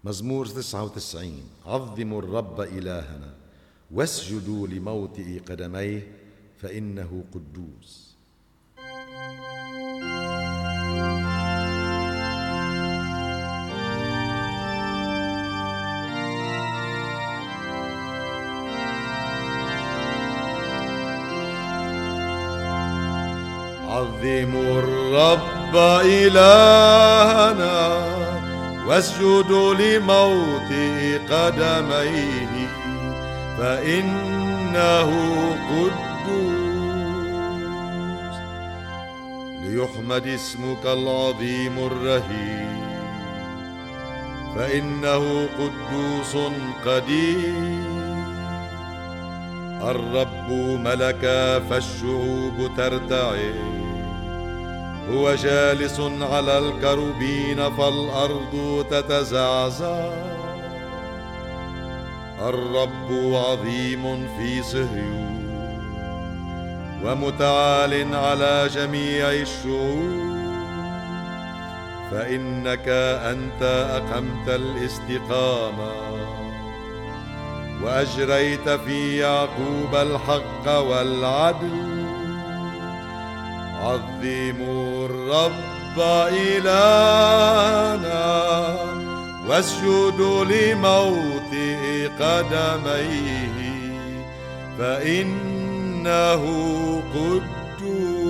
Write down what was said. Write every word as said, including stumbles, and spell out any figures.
مزمور تسعة وتسعين. عظموا الرب إلهنا واسجدوا لموطئ قدميه فإنه قدوس. عظموا الرب إلهنا واسجدوا لموطئ قدميه فإنه قدوس. ليحمد اسمك العظيم الرهيب فإنه قدوس قدير. الرب ملك فالشعوب ترتعد، هو جالس على الكروبين فالأرض تتزعزع. الرب عظيم في صهيون ومتعال على جميع الشعوب. فإنك أنت أقمت الاستقامة وأجريت في يعقوب الحق والعدل. عظموا الرب إلهنا واسجدوا لموطئ قدميه فإنه قدوس.